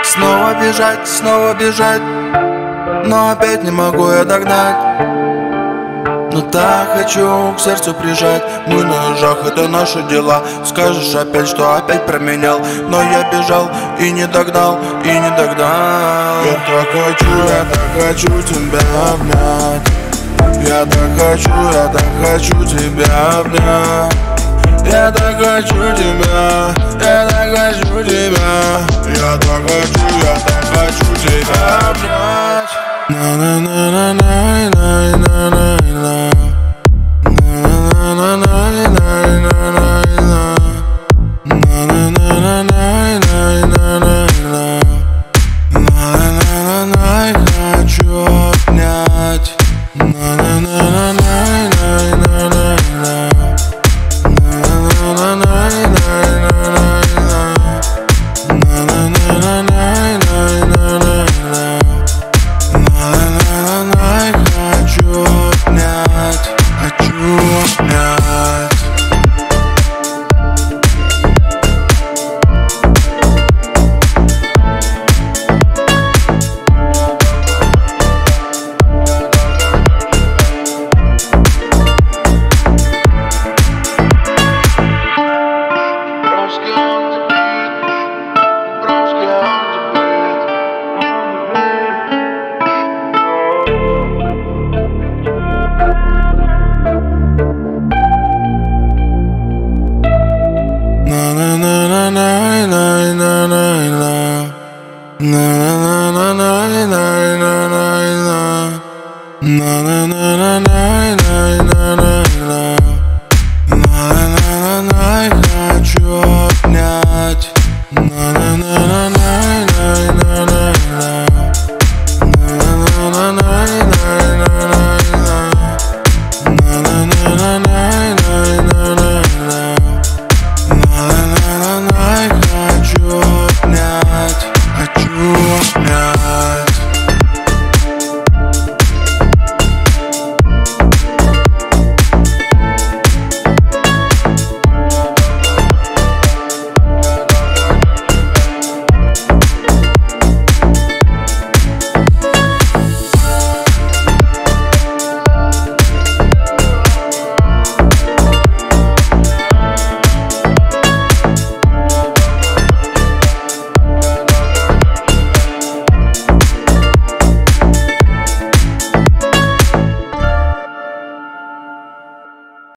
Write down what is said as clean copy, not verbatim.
снова бежать, но опять не могу я догнать. Но так хочу к сердцу прижать. Мы на ножах, это наши дела. Скажешь опять, что опять променял, но я бежал и не догнал, и не догнал. Я так хочу тебя обнять. Я так хочу тебя обнять. Я так хочу тебя, я так хочу тебя. Я так хочу тебя обнять. На-на-на-на-на-на.